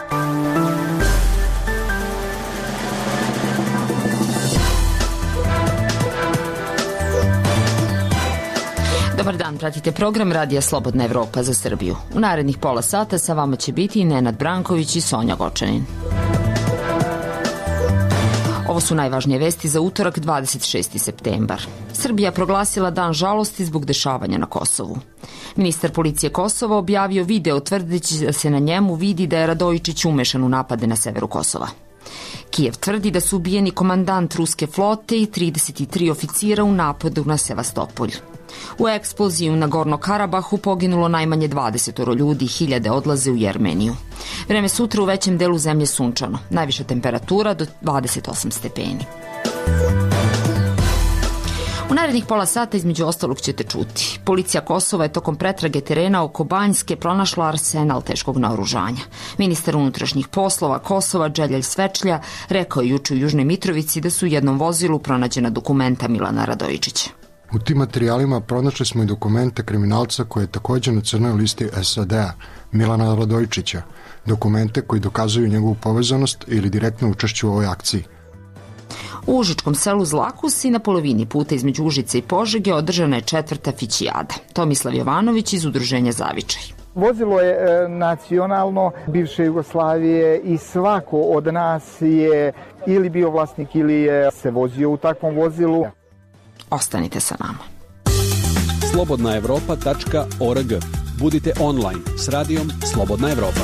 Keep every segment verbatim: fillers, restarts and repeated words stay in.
Dobar dan, pratite program Radija Slobodna Evropa za Srbiju. U narednih pola sata sa vama će biti Nenad Branković i Sonja Gočanin. Ovo su najvažnije vesti za utorak dvadeset šesti septembar. Srbija proglasila dan žalosti zbog dešavanja na Kosovu. Ministar policije Kosova objavio video tvrdeći da se na njemu vidi da je Radojičić umešan u napade na severu Kosova. Kijev tvrdi da su ubijeni komandant ruske flote i trideset tri oficira u napadu na Sevastopolj. U eksploziji u Nagorno Karabahu poginulo najmanje dvadeset ljudi, hiljade odlaze u Jermeniju. Vreme sutra u većem delu zemlje sunčano, najviša temperatura do dvadeset osam stepeni. U narednih pola sata između ostalog ćete čuti. Policija Kosova je tokom pretrage terena oko Banjske pronašla arsenal teškog naoružanja. Ministar unutrašnjih poslova Kosova Đeljelj Svečlja rekao je juče u Južnoj Mitrovici da su u jednom vozilu pronađena dokumenta Milana Radojičića. U tim materijalima pronašli smo i dokumente kriminalca koji je također na crnoj listi S A D-a, Milana Radojičića, dokumente koji dokazuju njegovu povezanost ili direktno učešće u ovoj akciji. U užičkom selu Zlakus i na polovini puta između Užice i Požege održana je četvrta fićijada. Tomislav Jovanović iz Udruženja Zavičaj. Vozilo je e, nacionalno bivše Jugoslavije i svako od nas je ili bio vlasnik ili je se vozio u takvom vozilu. Ostanite sa nama. slobodna evropa tačka org. Budite online s radijom Slobodna Evropa.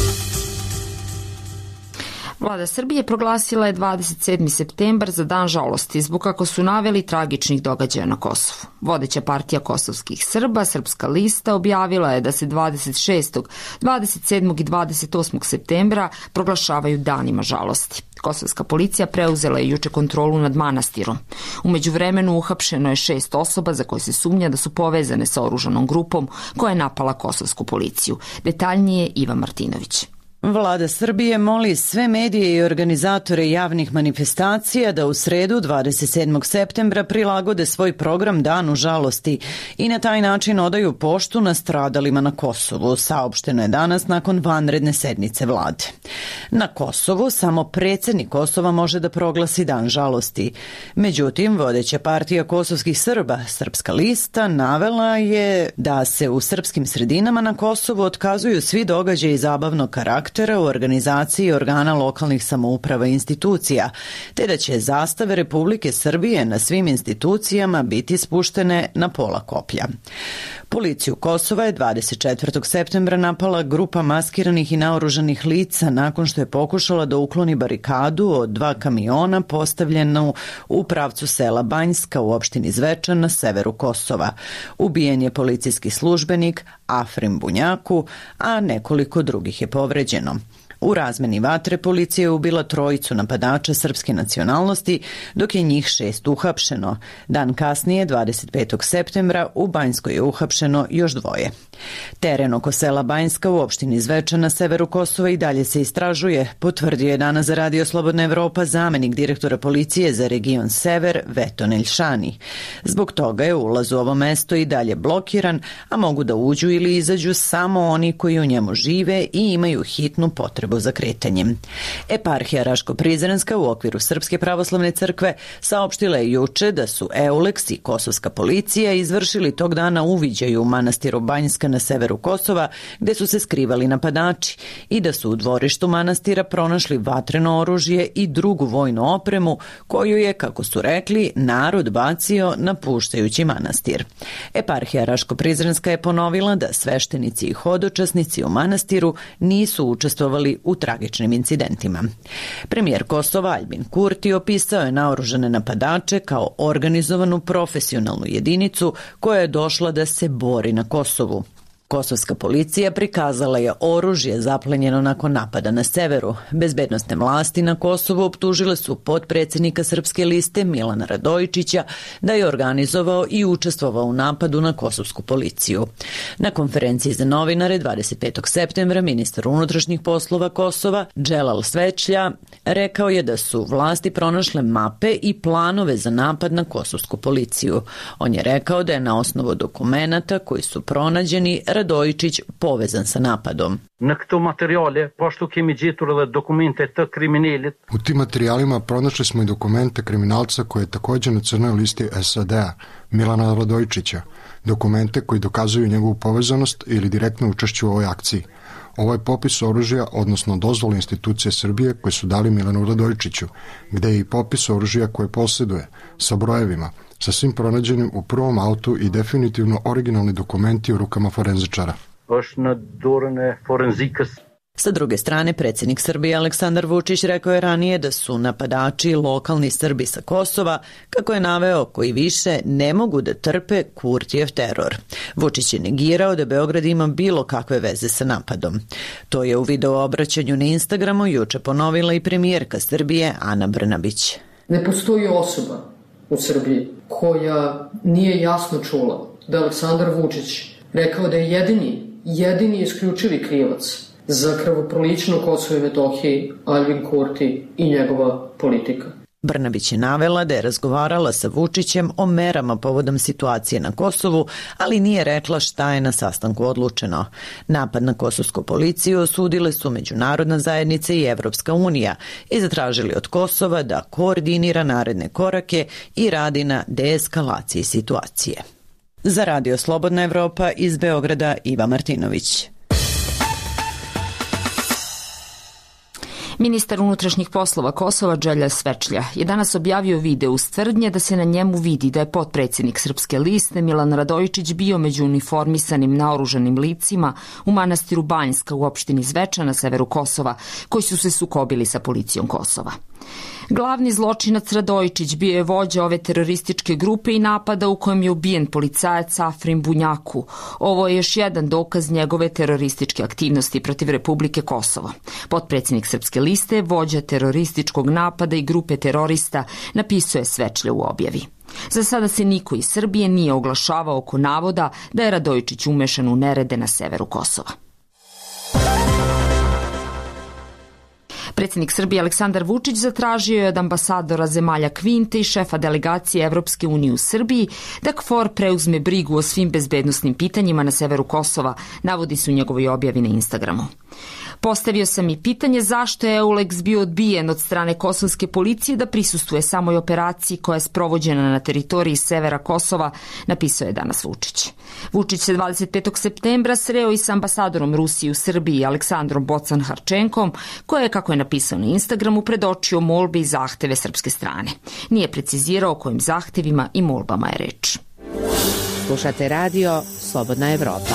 Vlada Srbije proglasila je dvadeset sedmi septembar za dan žalosti zbog, kako su naveli, tragičnih događaja na Kosovu. Vodeća partija kosovskih Srba, Srpska lista, objavila je da se dvadeset šestog, dvadeset sedmog i dvadeset osmog septembra proglašavaju danima žalosti. Kosovska policija preuzela je juče kontrolu nad manastirom. U međuvremenu uhapšeno je šest osoba za koje se sumnja da su povezane sa oružanom grupom koja je napala kosovsku policiju. Detaljnije Iva Martinović. Vlada Srbije moli sve medije i organizatore javnih manifestacija da u sredu dvadeset sedmog septembra prilagode svoj program Danu žalosti i na taj način odaju poštu nastradalima na Kosovu, saopšteno je danas nakon vanredne sednice vlade. Na Kosovu samo predsjednik Kosova može da proglasi dan žalosti. Međutim, vodeća partija kosovskih Srba, Srpska lista, navela je da se u srpskim sredinama na Kosovu otkazuju svi događaji zabavnog karaktera u organizaciji organa lokalnih samouprava i institucija, te da će zastave Republike Srbije na svim institucijama biti spuštene na pola koplja. Policiju Kosova je dvadeset četvrtog septembra napala grupa maskiranih i naoružanih lica nakon što je pokušala da ukloni barikadu od dva kamiona postavljenu u pravcu sela Banjska u opštini Zvečan na severu Kosova. Ubijen je policijski službenik Afrim Bunjaku, a nekoliko drugih je povređeno. U razmeni vatre policija je ubila trojicu napadača srpske nacionalnosti, dok je njih šest uhapšeno. Dan kasnije, dvadeset petog septembra, u Banjskoj je uhapšeno još dvoje. Teren oko sela Banjska u opštini Zvečan na severu Kosova i dalje se istražuje, potvrdio je danas za Radio Slobodna Evropa zamenik direktora policije za region Sever Veton Elšani. Zbog toga je ulaz u ovo mesto i dalje blokiran, a mogu da uđu ili izađu samo oni koji u njemu žive i imaju hitnu potrebu za kretanjem. Eparhija Raško-Prizrenska u okviru Srpske pravoslavne crkve saopštila je juče da su Euleks i kosovska policija izvršili tog dana uviđaj u manastiru Banjska na severu Kosova, gde su se skrivali napadači, i da su u dvorištu manastira pronašli vatreno oružje i drugu vojnu opremu koju je, kako su rekli, narod bacio napuštajući manastir. Eparhija Raško-Prizrenska je ponovila da sveštenici i hodočasnici u manastiru nisu učestvovali u tragičnim incidentima. Premijer Kosova Aljbin Kurti opisao je naoružane napadače kao organizovanu profesionalnu jedinicu koja je došla da se bori na Kosovu. Kosovska policija prikazala je oružje zaplenjeno nakon napada na severu. Bezbednosne vlasti na Kosovu optužile su potpredsjednika Srpske liste Milana Radojičića da je organizovao i učestvovao u napadu na kosovsku policiju. Na konferenciji za novinare dvadeset petog septembra ministar unutrašnjih poslova Kosova Đelal Svečlja rekao je da su vlasti pronašle mape i planove za napad na kosovsku policiju. On je rekao da je na osnovu dokumenata koji su pronađeni Radojičić povezan sa napadom. Na këto materijale, pošto kemi gjetur edhe dokumente të kriminalit. U tim materijalima pronašli smo i dokumente kriminalca koji je također na crnoj listi S A D-a, Milana Radojičića, dokumente koji dokazuju njegovu povezanost ili direktno učešće u ovoj akciji. Ovo je popis oružja, odnosno dozvole institucije Srbije koje su dali Milanu Radojičiću, gde je i popis oružja koje posjeduje, sa brojevima, sa svim pronađenim u prvom autu i definitivno originalni dokumenti u rukama forenzičara. Është në dorën e forenzikës. Sa druge strane, predsjednik Srbije Aleksandar Vučić rekao je ranije da su napadači lokalni Srbi sa Kosova, kako je naveo, koji više ne mogu da trpe Kurtijev teror. Vučić je negirao da Beograd ima bilo kakve veze sa napadom. To je u video obraćanju na Instagramu juče ponovila i premijerka Srbije Ana Brnabić. Ne postoji osoba u Srbiji koja nije jasno čula da je Aleksandar Vučić rekao da je jedini, jedini isključivi krivac za krvoproliće na Kosovo i Metohiji Aljbin Kurti i njegova politika. Brnabić je navela da je razgovarala sa Vučićem o merama povodom situacije na Kosovu, ali nije rekla šta je na sastanku odlučeno. Napad na kosovsku policiju osudile su međunarodna zajednica i Evropska unija i zatražili od Kosova da koordinira naredne korake i radi na deeskalaciji situacije. Za Radio Slobodna Evropa iz Beograda Iva Martinović. Ministar unutrašnjih poslova Kosova Đelja Svečlja je danas objavio video uz tvrdnje da se na njemu vidi da je potpredsjednik Srpske liste Milan Radojičić bio među uniformisanim naoružanim licima u manastiru Banjska u opštini Zvečan na severu Kosova, koji su se sukobili sa policijom Kosova. Glavni zločinac Radojičić bio je vođa ove terorističke grupe i napada u kojem je ubijen policajac Afrim Bunjaku. Ovo je još jedan dokaz njegove terorističke aktivnosti protiv Republike Kosovo. Potpredsjednik Srpske liste, vođa terorističkog napada i grupe terorista, napisuje Svečlja u objavi. Za sada se niko iz Srbije nije oglašavao oko navoda da je Radojičić umešan u nerede na severu Kosova. Predsjednik Srbije Aleksandar Vučić zatražio je od ambasadora zemalja Kvinte i šefa delegacije Evropske unije u Srbiji da KFOR preuzme brigu o svim bezbednosnim pitanjima na severu Kosova, navodi se u njegovoj objavi na Instagramu. Postavio sam i pitanje zašto je EULEX bio odbijen od strane kosovske policije da prisustuje samoj operaciji koja je sprovođena na teritoriji severa Kosova, napisao je danas Vučić. Vučić se dvadeset petog septembra sreo i sa ambasadorom Rusije u Srbiji Aleksandrom Bocan-Harčenkom, koje je, kako je napisao na Instagramu, predočio molbe i zahteve srpske strane. Nije precizirao o kojim zahtevima i molbama je reč. Slušate radio Slobodna Evropa.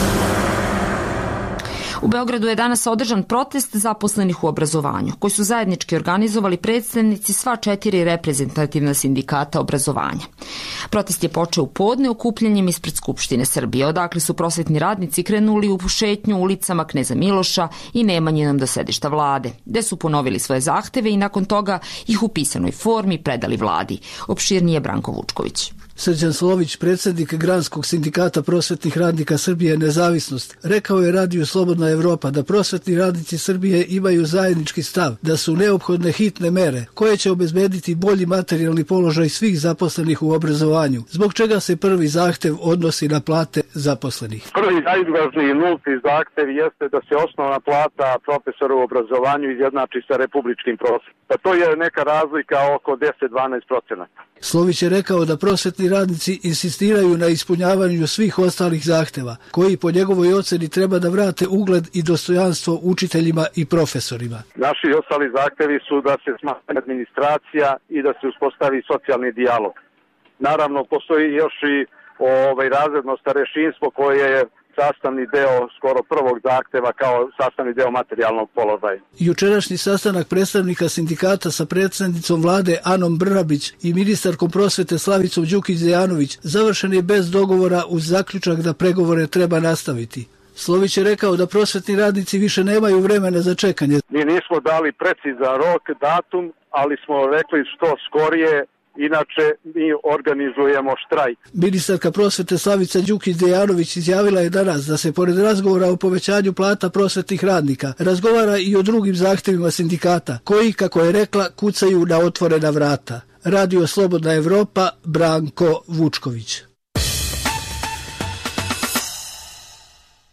U Beogradu je danas održan protest zaposlenih u obrazovanju, koji su zajednički organizovali predstavnici sva četiri reprezentativna sindikata obrazovanja. Protest je počeo u podne okupljanjem ispred Skupštine Srbije, odakle su prosvetni radnici krenuli u šetnju ulicama Kneza Miloša i Nemanjinom do sedišta vlade, gde su ponovili svoje zahteve i nakon toga ih u pisanoj formi predali vladi. Opširnije Branko Vučković. Srđan Slović, predsjednik Granskog sindikata prosvetnih radnika Srbije Nezavisnost, rekao je Radiju Slobodna Evropa da prosvetni radnici Srbije imaju zajednički stav, da su neophodne hitne mere koje će obezbediti bolji materijalni položaj svih zaposlenih u obrazovanju, zbog čega se prvi zahtev odnosi na plate zaposlenih. Prvi najvažniji i nulti zahtev jeste da se osnovna plata profesora u obrazovanju izjednači sa republičkim prosjekom. Pa to je neka razlika oko deset do dvanaest procenata. Slović je rekao da prosvetni radnici insistiraju na ispunjavanju svih ostalih zahteva, koji po njegovoj oceni treba da vrate ugled i dostojanstvo učiteljima i profesorima. Naši ostali zahtevi su da se smanji administracija i da se uspostavi socijalni dijalog. Naravno, postoji još i ovaj, razredno starešinstvo koje je sastavni deo skoro prvog zahteva kao sastavni deo materijalnog položaja. Jučerašnji sastanak predstavnika sindikata sa predsjednicom vlade Anom Brnabić i ministarkom prosvete Slavicom Đukić-Dejanović završen je bez dogovora uz zaključak da pregovore treba nastaviti. Slović je rekao da prosvetni radnici više nemaju vremena za čekanje. Mi nismo dali precizan rok, datum, ali smo rekli što skorije. Inače, mi organizujemo štrajk. Ministarka prosvete Slavica Đukić-Dejanović izjavila je danas da se pored razgovora o povećanju plata prosvetnih radnika razgovara i o drugim zahtevima sindikata, koji, kako je rekla, kucaju na otvorena vrata. Radio Slobodna Evropa, Branko Vučković.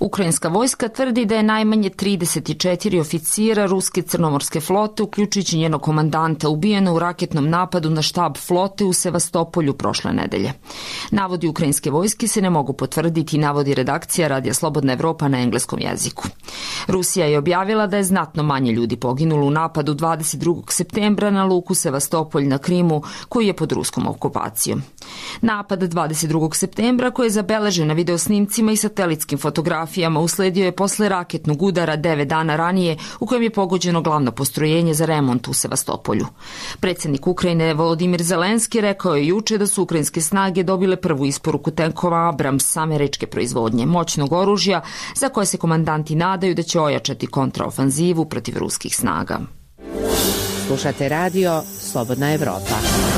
Ukrajinska vojska tvrdi da je najmanje trideset četiri oficira ruske crnomorske flote, uključujući njenog komandanta, ubijeno u raketnom napadu na štab flote u Sevastopolju prošle nedelje. Navodi ukrajinske vojske se ne mogu potvrditi, navodi redakcija Radija Slobodna Evropa na engleskom jeziku. Rusija je objavila da je znatno manje ljudi poginulo u napadu dvadeset drugog septembra na luku Sevastopolj na Krimu, koji je pod ruskom okupacijom. Napad dvadeset drugog septembra, koji je zabeležen na videosnimcima i satelitskim fotografijama, usledio je posle raketnog udara devet dana ranije u kojem je pogođeno glavno postrojenje za remont u Sevastopolju. Predsjednik Ukrajine Volodimir Zelenski rekao je juče da su ukrajinske snage dobile prvu isporuku tenkova Abrams američke proizvodnje, moćnog oružja za koje se komandanti nadaju da će ojačati kontraofanzivu protiv ruskih snaga. Slušate radio Slobodna Evropa.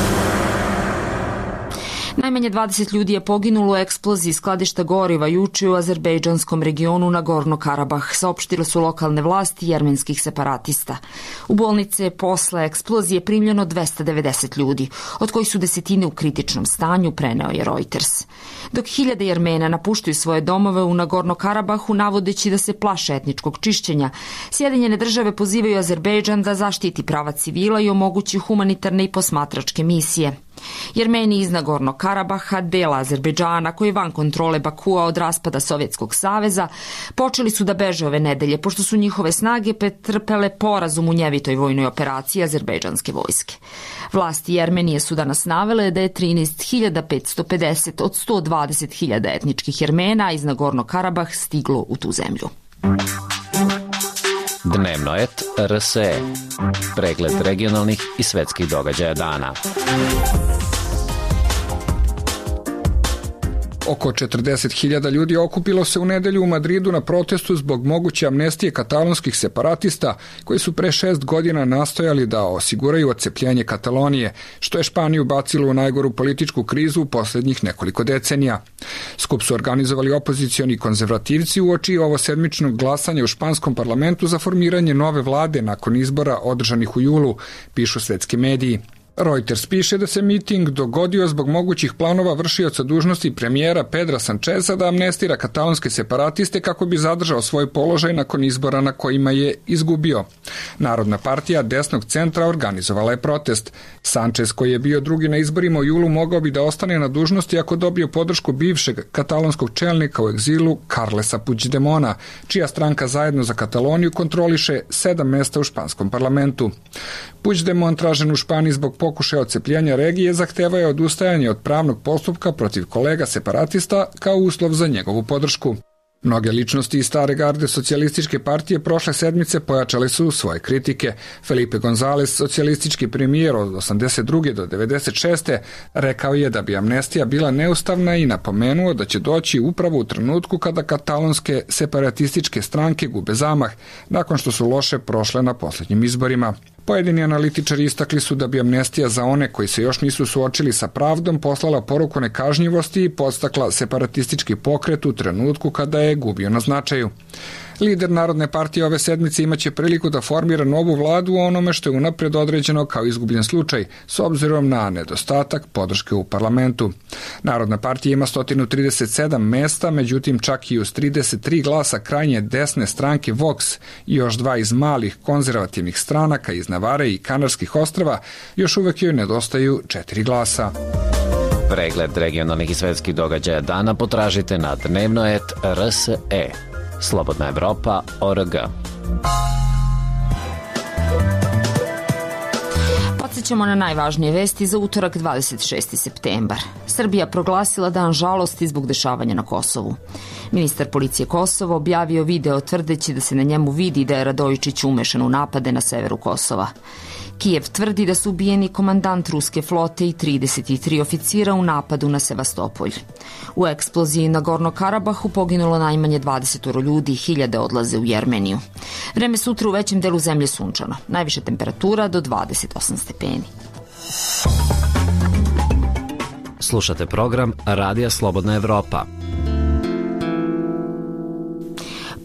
Najmanje dvadeset ljudi je poginulo u eksploziji skladišta goriva juče u azerbejdžanskom regionu Nagorno-Karabah, saopštile su lokalne vlasti jermenskih separatista. U bolnice je posle eksplozije primljeno dvesta devedeset ljudi, od kojih su desetine u kritičnom stanju, preneo je Reuters. Dok hiljade Jermena napuštaju svoje domove u Nagorno-Karabahu navodeći da se plaše etničkog čišćenja, Sjedinjene države pozivaju Azerbejdžan da zaštiti prava civila i omogući humanitarne i posmatračke misije. Jermeni iz Nagorno-Karabaha, dela Azerbejdžana koji je van kontrole Bakua od raspada Sovjetskog saveza, počeli su da beže ove nedelje, pošto su njihove snage pretrpele poraz u munjevitoj vojnoj operaciji azerbejdžanske vojske. Vlasti Jermenije su danas navele da je trinaest hiljada petsto pedeset od sto dvadeset hiljada etničkih Jermena iz Nagorno-Karabah stiglo u tu zemlju. Dnevnoet R S E. Pregled regionalnih i svetskih događaja dana. Oko četrdeset hiljada ljudi okupilo se u nedelju u Madridu na protestu zbog moguće amnestije katalonskih separatista koji su pre šest godina nastojali da osiguraju odcepljenje Katalonije, što je Španiju bacilo u najgoru političku krizu u posljednjih nekoliko decenija. Skup su organizovali opozicioni konzervativci uoči ovosedmičnog glasanja u španskom parlamentu za formiranje nove vlade nakon izbora održanih u julu, pišu svetski mediji. Reuters piše da se miting dogodio zbog mogućih planova vršioca dužnosti premijera Pedra Sancheza da amnestira katalonske separatiste kako bi zadržao svoj položaj nakon izbora na kojima je izgubio. Narodna partija desnog centra organizovala je protest. Sanchez, koji je bio drugi na izborima u julu, mogao bi da ostane na dužnosti ako dobije podršku bivšeg katalonskog čelnika u egzilu Carlesa Puigdemona, čija stranka Zajedno za Kataloniju kontroliše sedam mesta u španskom parlamentu. Puigdemont, tražen u Španiji zbog pokušaja odcepljenja regije, zahtevao je odustajanje od pravnog postupka protiv kolega separatista kao uslov za njegovu podršku. Mnoge ličnosti iz stare garde socijalističke partije prošle sedmice pojačali su svoje kritike. Felipe González, socijalistički premijer od osamdeset druge do devedeset šeste, rekao je da bi amnestija bila neustavna i napomenuo da će doći upravo u trenutku kada katalonske separatističke stranke gube zamah, nakon što su loše prošle na posljednjim izborima. Pojedini analitičari istakli su da bi amnestija za one koji se još nisu suočili sa pravdom poslala poruku nekažnjivosti i podstakla separatistički pokret u trenutku kada je gubio na značaju. Lider Narodne partije ove sedmice imaće priliku da formira novu vladu u onome što je unapred određeno kao izgubljen slučaj, s obzirom na nedostatak podrške u parlamentu. Narodna partija ima sto trideset sedam mesta, međutim čak i uz trideset tri glasa krajnje desne stranke Vox i još dva iz malih konzervativnih stranaka iz Navare i Kanarskih ostrava, još uvek joj nedostaju četiri glasa. Pregled regionalnih i svetskih događaja dana potražite na Dnevnoet R S E. Slobodna Evropa O R G. Podsjećamo na najvažnije vesti za utorak dvadeset šesti septembar. Srbija proglasila dan žalosti zbog dešavanja na Kosovu. Ministar policije Kosova objavio video tvrdeći da se na njemu vidi da je Radojičić umešan u napade na severu Kosova. Kijev tvrdi da su ubijeni komandant ruske flote i trideset tri oficira u napadu na Sevastopolj. U eksploziji na Nagorno-Karabahu poginulo najmanje dvadeset ljudi i hiljade odlaze u Jermeniju. Vreme sutra u većem delu zemlje sunčano. Najviša temperatura do dvadeset osam stepeni. Slušate program Radija Slobodna Evropa.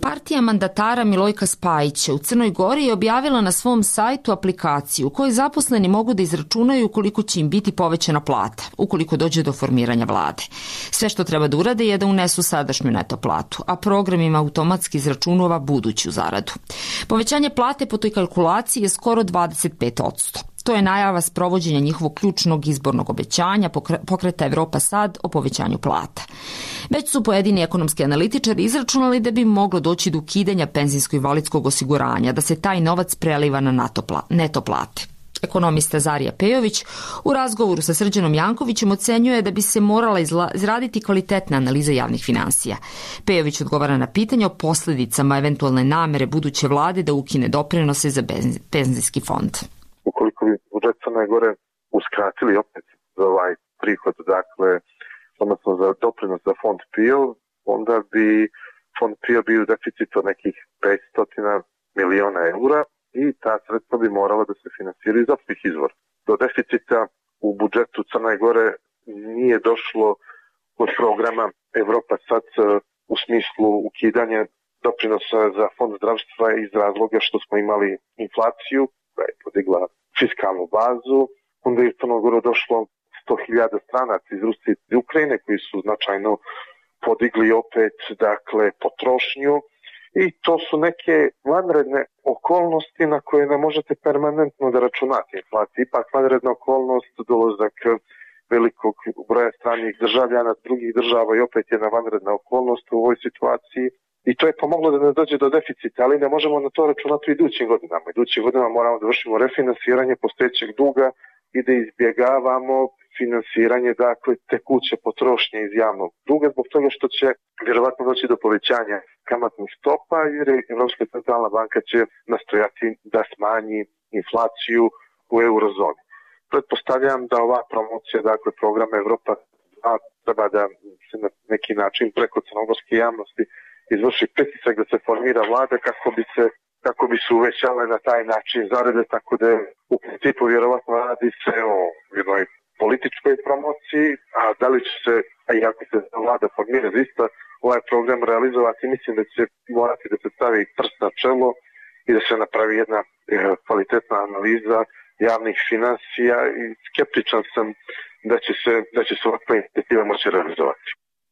Partija mandatara Milojka Spajića u Crnoj Gori je objavila na svom sajtu aplikaciju u kojoj zaposleni mogu da izračunaju koliko će im biti povećana plata ukoliko dođe do formiranja vlade. Sve što treba da urade je da unesu sadašnju neto platu, a program im automatski izračunava buduću zaradu. Povećanje plate po toj kalkulaciji je skoro dvadeset pet posto. To je najava sprovođenja njihovog ključnog izbornog obećanja pokreta Evropa sad o povećanju plata. Već su pojedini ekonomski analitičari izračunali da bi moglo doći do ukidanja penzijsko-invalidskog osiguranja, da se taj novac preliva na neto plate. Ekonomista Zarija Pejović u razgovoru sa Srđanom Jankovićem ocenjuje da bi se morala izraditi kvalitetna analiza javnih finansija. Pejović odgovara na pitanje o posljedicama eventualne namere buduće vlade da ukine doprinose za penzijski fond. Ukoliko bi budžet Crne Gore uskratili opet za ovaj prihod, dakle, odnosno za doprinos za fond P I O, onda bi fond P I O bio u deficitu od nekih petsto miliona eura i ta sredstva bi morala da se finansiraju iz opštih izvora. Do deficita u budžetu Crne Gore nije došlo od programa Evropa sad u smislu ukidanja doprinosa za fond zdravstva iz razloga što smo imali inflaciju koja je podigla fiskalnu bazu, onda je u Crnu Goru došlo sto hiljada stranaca iz Rusije i Ukrajine koji su značajno podigli opet, dakle, potrošnju i to su neke vanredne okolnosti na koje ne možete permanentno da računate. Inflacija ipak vanredna okolnost, dolazak velikog broja stranih državljana drugih država i opet jedna vanredna okolnost u ovoj situaciji. I to je pomoglo da ne dođe do deficita, ali ne možemo na to računati u idućim godinama. Idućim godinama moramo da vršimo refinansiranje postojećeg duga i da izbjegavamo finansiranje, dakle, tekuće potrošnje iz javnog duga, zbog toga što će vjerovatno doći do povećanja kamatnih stopa, jer Evropska centralna banka će nastojati da smanji inflaciju u eurozoni. Pretpostavljam da ova promocija, dakle, programa Evropa treba da se na neki način preko crnogorske javnosti izvrši pritisak da se formira vlada kako bi se kako bi se uvećale na taj način zarade, tako da u principu vjerovatno radi se o jednoj političkoj promociji, a da li će se, a i ako se vlada formira zaista ovaj program realizovati, mislim da će morati da se stavi prst na čelo i da se napravi jedna e, kvalitetna analiza javnih finansija i skeptičan sam da će se, da će se ovakva inicijativa moći realizovati.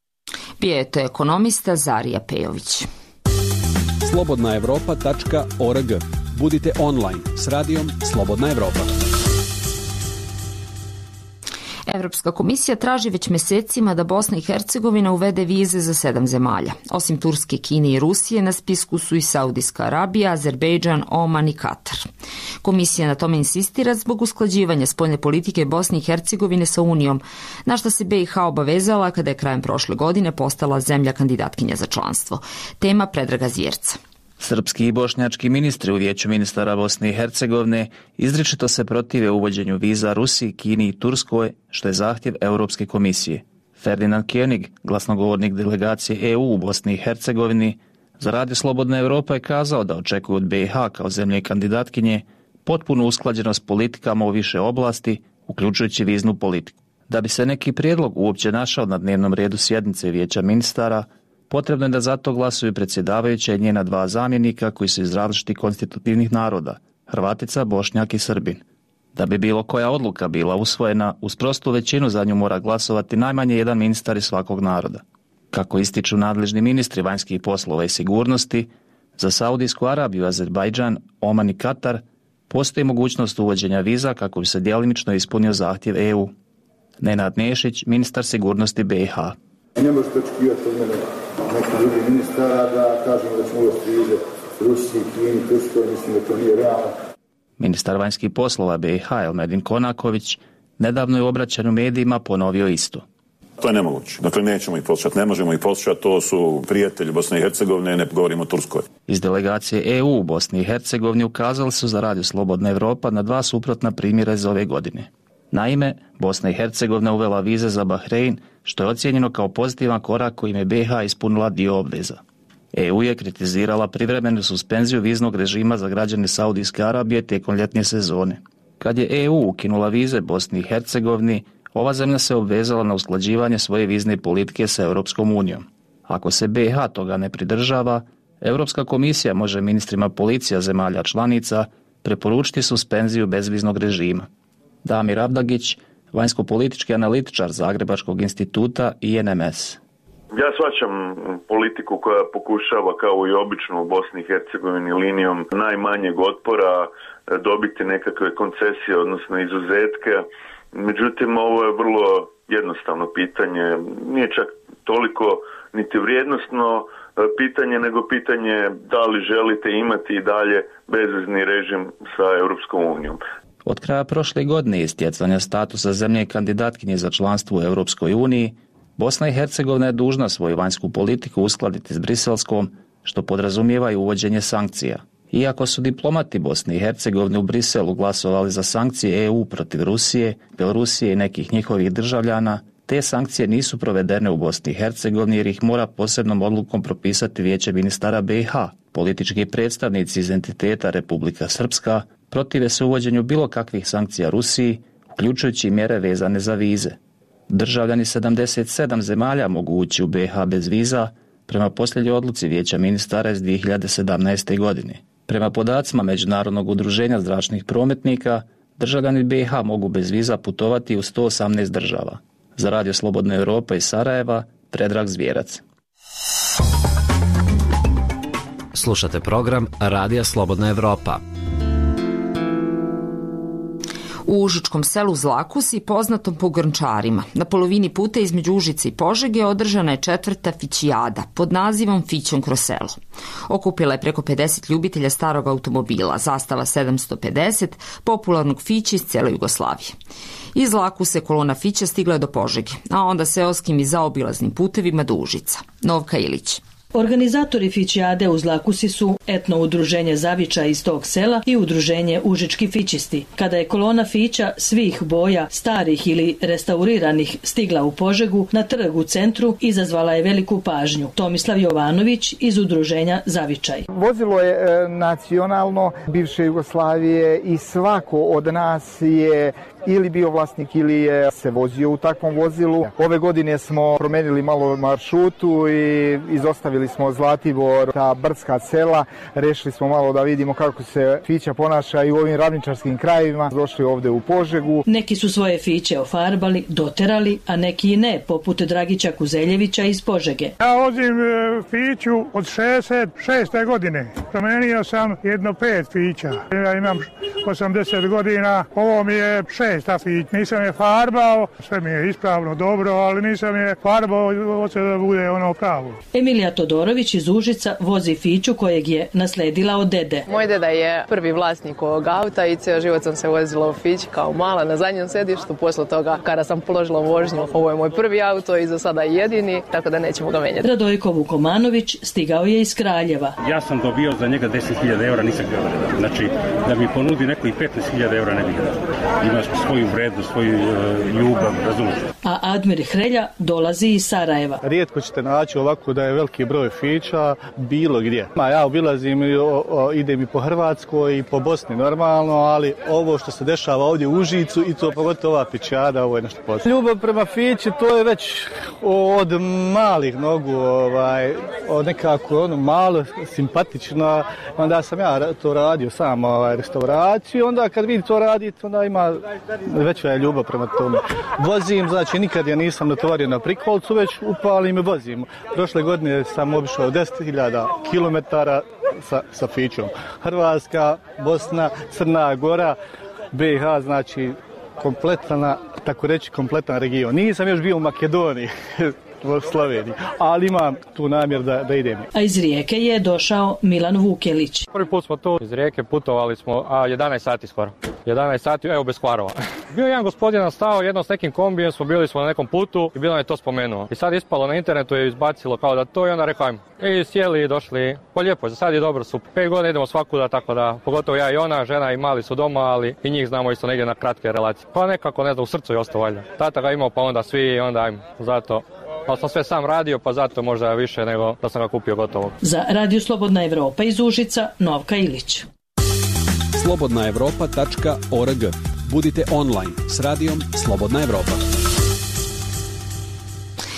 Bio je to ekonomista Zarija Pejović. slobodna evropa tačka org. Budite online s radijom Slobodna Evropa. Evropska komisija traži već mesecima da Bosna i Hercegovina uvede vize za sedam zemalja. Osim Turske, Kine i Rusije, na spisku su i Saudijska Arabija, Azerbejdžan, Oman i Katar. Komisija na tome insistira zbog usklađivanja spoljne politike Bosne i Hercegovine sa Unijom, na što se B i H obavezala kada je krajem prošle godine postala zemlja kandidatkinja za članstvo. Tema Predraga Zvjerca. Srpski i bošnjački ministri u Vijeću ministara Bosne i Hercegovine izričito se protive uvođenju viza Rusiji, Kini i Turskoj, što je zahtjev Europske komisije. Ferdinand König, glasnogovornik delegacije E U u Bosni i Hercegovini, za Radio Slobodna Evropa je kazao da očekuju od B i H kao zemlje kandidatkinje potpunu usklađenost politikama u više oblasti, uključujući viznu politiku. Da bi se neki prijedlog uopće našao na dnevnom redu sjednice Vijeća ministara, potrebno je da za to glasuju predsjedavajuća i njena dva zamjenika koji su iz različitih konstitutivnih naroda, Hrvatica, Bošnjak i Srbin. Da bi bilo koja odluka bila usvojena, uz prostu većinu za nju mora glasovati najmanje jedan ministar iz svakog naroda. Kako ističu nadležni ministri vanjskih poslova i sigurnosti, za Saudijsku Arabiju, Azerbajdžan, Oman i Katar postoji mogućnost uvođenja viza kako bi se djelimično ispunio zahtjev E U. Nenad Nešić, ministar sigurnosti B i H. Ne možete očekivati od mene neki drugi ministara da kažemo da ćemo uvesti vize Rusiji, Kini, Turskoj, mislim da to nije realno. Ministar vanjskih poslova B i H Elmedin Konaković nedavno je u obraćanju medijima ponovio isto. To je nemoguće. Dakle, nećemo ih poslušati, ne možemo ih poslušati, to su prijatelji Bosne i Hercegovine, ne govorimo o Turskoj. Iz delegacije E U u Bosni i Hercegovini ukazali su za Radio Slobodna Evropa na dva suprotna primjera iz ove godine. Naime, Bosna i Hercegovina uvela vize za Bahrein, što je ocijenjeno kao pozitivan korak kojim je B i H ispunila dio obveza. E U je kritizirala privremenu suspenziju viznog režima za građane Saudijske Arabije tijekom ljetne sezone. Kad je E U ukinula vize Bosni i Hercegovini, ova zemlja se obvezala na usklađivanje svoje vizne politike sa Europskom unijom. Ako se B i H toga ne pridržava, Europska komisija može ministrima policija zemalja članica preporučiti suspenziju bezviznog režima. Damir Abdagić, vanjsko-politički analitičar Zagrebačkog instituta I N M S. Ja shvaćam politiku koja pokušava kao i obično u Bosni i Hercegovini linijom najmanjeg otpora dobiti nekakve koncesije, odnosno izuzetke. Međutim, ovo je vrlo jednostavno pitanje. Nije čak toliko niti vrijednosno pitanje, nego pitanje da li želite imati i dalje bezvizni režim sa Europskom unijom. Od kraja prošle godine i stjecanja statusa zemlje kandidatkinje za članstvo u Europskoj uniji, Bosna i Hercegovina je dužna svoju vanjsku politiku uskladiti s briselskom, što podrazumijeva i uvođenje sankcija. Iako su diplomati Bosne i Hercegovine u Briselu glasovali za sankcije E U protiv Rusije, Belorusije i nekih njihovih državljana, te sankcije nisu provedene u Bosni i Hercegovini jer ih mora posebnom odlukom propisati Vijeće ministara B i H. Politički predstavnici iz entiteta Republika Srpska protive se uvođenju bilo kakvih sankcija Rusiji, uključujući mjere vezane za vize. Državljani sedamdeset sedam zemalja mogu ući u B i H bez viza prema posljednjoj odluci Vijeća ministara iz dvije hiljade sedamnaeste. godine. Prema podacima Međunarodnog udruženja zračnih prometnika, državljani B i H mogu bez viza putovati u sto osamnaest država. Za Radio Slobodna Europa iz Sarajeva, Predrag Zvjerac. Slušate program Radija Slobodna Europa. U užičkom selu Zlakusi, poznatom po grnčarima, na polovini puta između Užice i Požege održana je četvrta fićijada pod nazivom Fićom kroz selo. Okupila je preko pedeset ljubitelja starog automobila, zastava sedamsto pedeset, popularnog fića iz cijele Jugoslavije. Iz Zlakuse kolona fića stigla je do Požege, a onda seoskim i zaobilaznim putevima do Užica. Novka Ilić. Organizatori fićijade u Zlakusi su etno udruženje Zaviča iz tog sela i udruženje Užički fićisti. Kada je kolona fića svih boja, starih ili restauriranih, stigla u Požegu, na trg u centru izazvala je veliku pažnju. Tomislav Jovanović iz udruženja Zavičaj. Vozilo je e, nacionalno bivše Jugoslavije i svako od nas je ili bio vlasnik ili je se vozio u takvom vozilu. Ove godine smo promenili malo maršrutu i izostavili smo Zlatibor, ta brdska sela. Rešili smo malo da vidimo kako se fića ponaša i u ovim ravničarskim krajevima. Došli ovde u Požegu. Neki su svoje fiće ofarbali, doterali, a neki i ne, poput Dragića Kuzeljevića iz Požege. Ja vozim fiću od šezdeset šeste. godine. Promenio sam jedno pet fića. Ja imam osamdeset godina, ovo mi je šesta fića. Nisam je farbao, sve mi je ispravno dobro, ali nisam je farbao, hoće da bude ono pravo. Emilija Todorović iz Užica vozi fiću kojeg je nasledila od dede. Moj deda je prvi vlasnik ovog auta i cijel život sam se vozila u fići kao mala na zadnjem sedištu. Posle toga kada sam položila vožnju, ovo je moj prvi auto i za sada jedini, tako da nećemo ga menjati. Radojko Vukomanović stigao je iz Kraljeva. Ja sam dobio za njega deset hiljada eura, nisam ga dao. Znači, da mi ponudi neko i petnaest hiljada eura ne bih dao. Imaš svoju vrednost, svoju uh, ljubav, razumiješ. A Admir Hrelja dolazi iz Sarajeva. Rijetko ćete naći ovako da je veliki broj fića bilo gdje. Ma ja obilazim i o, o, idem i po Hrvatskoj i po Bosni normalno, ali ovo što se dešava ovdje u Užicu i to pogotovo ova fićada, ovo je nešto posebno. Ljubav prema fići, to je već od malih nogu, ovaj, od nekako ono malo simpatično. Onda sam ja to radio sam, ovaj, restauraciju, onda kad vidi to raditi, onda ima veća ljubav prema tome. Vozim, znači nikad ja nisam natovario na prikolcu, već upalim i vozim. Prošle godine sam obišao deset hiljada kilometara sa, sa fićom. Hrvatska, Bosna, Crna Gora, B i H, znači kompletna, tako reći, kompletan region. Nisam još bio u Makedoniji, u Sloveniji, ali imam tu namjer da, da idem. A iz Rijeke je došao Milan Vukelić. Prvi put smo tu iz Rijeke, putovali smo a, jedanaest sati skoro. jedanaest sati, evo bez kvarova. Bio jedan gospodin stao jedno s nekim kombijem, smo bili smo na nekom putu i bilo je to spomenuo. I sad ispalo na internetu je izbacilo kao da to i onda rekao ajmo. I sjeli i došli, po lijepo, za sad je dobro, super. Pet godina idemo svakuda, tako da, pogotovo ja i ona, žena i mali su doma, ali i njih znamo isto negdje na kratke relacije. Pa nekako, ne znam, u srcu je ostao valjda. Tata ga imao, pa onda svi, onda ajmo, zato. Ali sam sve sam radio, pa zato možda više nego da sam ga kupio gotovo. Za Radio Slobodna Evropa iz Užica, Novka Ilić. slobodna evropa tačka org. Budite online s radijom Slobodna Evropa.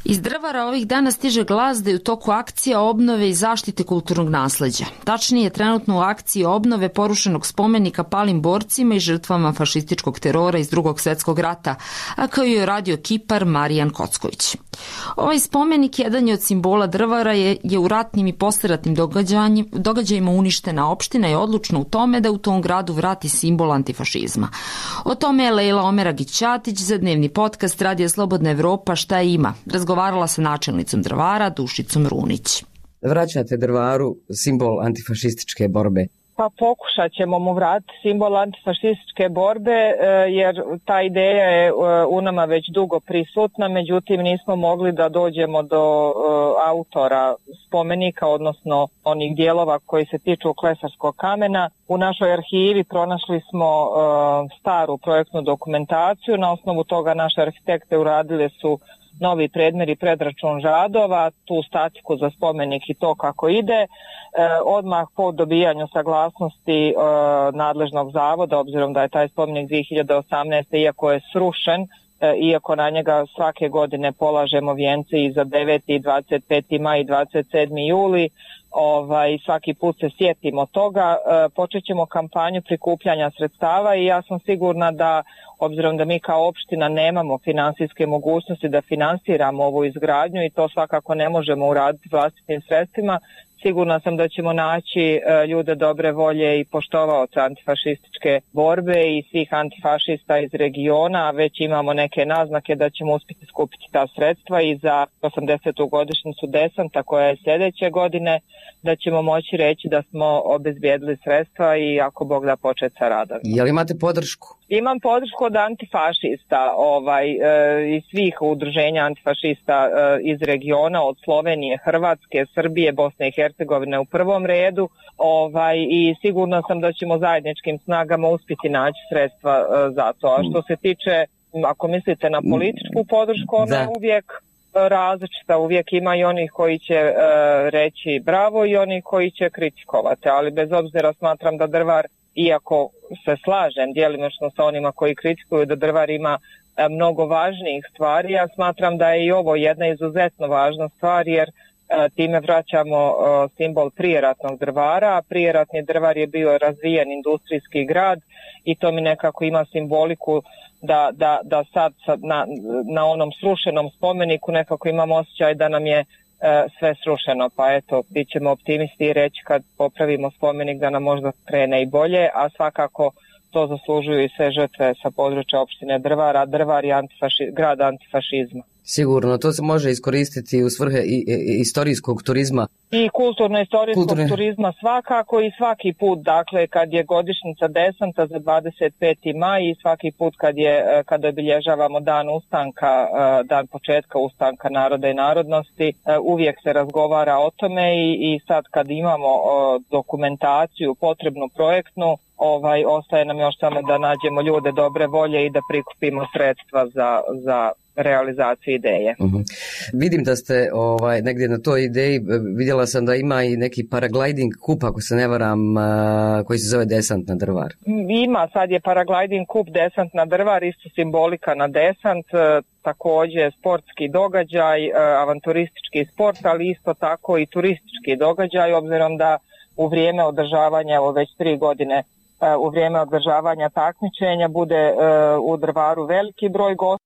Iz Drvara ovih dana stiže glas da je u toku akcija obnove i zaštite kulturnog nasleđa. Tačnije, trenutno u akciji obnove porušenog spomenika palim borcima i žrtvama fašističkog terora iz Drugog svjetskog rata, a kao je radio kipar Marijan Kocković. Ovaj spomenik, jedan je od simbola Drvara, je, je u ratnim i posleratnim događajima uništena opština i odlučna u tome da u tom gradu vrati simbol antifašizma. O tome je Lejla Omeragić-Ćatić za dnevni podcast Radija Slobodna Evropa Šta ima razgovarala sa načelnicom Drvara Dušicom Runić. Vraćate Drvaru simbol antifašističke borbe. Pa pokušat ćemo mu vratiti simbol antifašističke borbe jer ta ideja je u nama već dugo prisutna, međutim nismo mogli da dođemo do autora spomenika, odnosno onih dijelova koji se tiču klesarskog kamena. U našoj arhivi pronašli smo staru projektnu dokumentaciju, na osnovu toga naše arhitekte uradile su novi predmer i predračun radova, tu statiku za spomenik i to kako ide. E, odmah po dobijanju saglasnosti e, nadležnog zavoda, obzirom da je taj spomenik dvije hiljade osamnaeste. iako je srušen, e, iako na njega svake godine polažemo vijence i za deveti, dvadeset peti maj i dvadeset sedmi juli, ovaj, svaki put se sjetimo toga, e, počet ćemo kampanju prikupljanja sredstava i ja sam sigurna da, obzirom da mi kao opština nemamo finansijske mogućnosti da finansiramo ovu izgradnju i to svakako ne možemo uraditi vlastitim sredstvima, sigurna sam da ćemo naći e, ljude dobre volje i poštovaoca antifašističke borbe i svih antifašista iz regiona, a već imamo neke naznake da ćemo uspjeti skupiti ta sredstva i za osamdesetu godišnjicu desanta koja je sljedeće godine, da ćemo moći reći da smo obezbijedili sredstva i ako Bog da početi sa radom. Je li imate podršku? Imam podršku od antifašista ovaj, e, i svih udruženja antifašista e, iz regiona, od Slovenije, Hrvatske, Srbije, Bosne i Hercegovine u prvom redu ovaj, i sigurno sam da ćemo zajedničkim snagama uspjeti naći sredstva e, za to. A što se tiče, ako mislite na političku podršku, ona je uvijek različita, uvijek ima i onih koji će e, reći bravo i onih koji će kritikovati, ali bez obzira smatram da Drvar, iako se slažem djelimično sa onima koji kritikuju da Drvar ima e, mnogo važnijih stvari, ja smatram da je i ovo jedna izuzetno važna stvar jer e, time vraćamo e, simbol prijeratnog Drvara, a prijeratni Drvar je bio razvijen industrijski grad i to mi nekako ima simboliku da, da, da sad na, na onom srušenom spomeniku nekako imam osjećaj da nam je e, sve srušeno, pa eto, bit ćemo optimisti i reći kad popravimo spomenik da nam možda krene i bolje, a svakako to zaslužuju i sve žrtve sa područja opštine Drvara. Drvar je antifaši, grad antifašizma. Sigurno, to se može iskoristiti u svrhe i, i, istorijskog turizma. I kulturno-istorijskog Kulturne. turizma svakako i svaki put, dakle kad je godišnjica desanta za dvadeset peti maj i svaki put kad je kada obilježavamo dan ustanka, dan početka ustanka naroda i narodnosti, uvijek se razgovara o tome i, i sad kad imamo dokumentaciju potrebnu projektnu, ovaj ostaje nam još samo da nađemo ljude dobre volje i da prikupimo sredstva za, za realizaciju ideje. Uh-huh. Vidim da ste ovaj, negdje na toj ideji, vidjela sam da ima i neki paragliding kup, ako se ne varam, koji se zove Desant na Drvar. Ima, sad je paragliding kup Desant na Drvar, isto simbolika na desant, također sportski događaj, avanturistički sport, ali isto tako i turistički događaj, obzirom da u vrijeme održavanja, evo već tri godine, u vrijeme održavanja takmičenja bude u Drvaru veliki broj gostiju,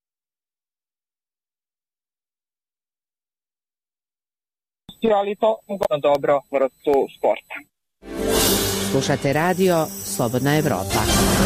ali to je dobro vrstu sporta. Slušate radio Slobodna Evropa.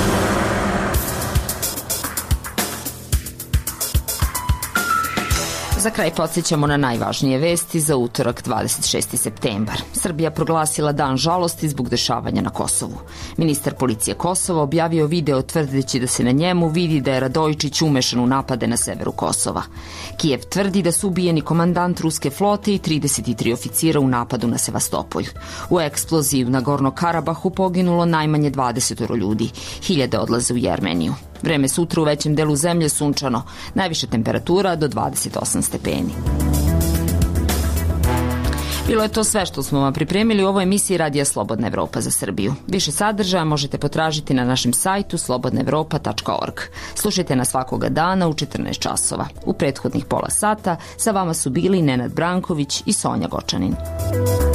Za kraj podsjećamo na najvažnije vesti za utorak dvadeset šesti septembar. Srbija proglasila dan žalosti zbog dešavanja na Kosovu. Ministar policije Kosova objavio video tvrdeći da se na njemu vidi da je Radojičić umešan u napade na severu Kosova. Kijev tvrdi da su ubijeni komandant ruske flote i trideset tri oficira u napadu na Sevastopolj. U eksploziji na Gorno Karabahu poginulo najmanje dvadeset ljudi. Hiljade odlaze u Jermeniju. Vreme sutra u većem delu zemlje sunčano, najviša temperatura do dvadeset osam stepeni. Bilo je to sve što smo vam pripremili u ovoj emisiji Radija Slobodna Evropa za Srbiju. Više sadržaja možete potražiti na našem sajtu slobodna evropa tačka org. Slušajte nas svakoga dana u četrnaest časova. U prethodnih pola sata sa vama su bili Nenad Branković i Sonja Gočanin.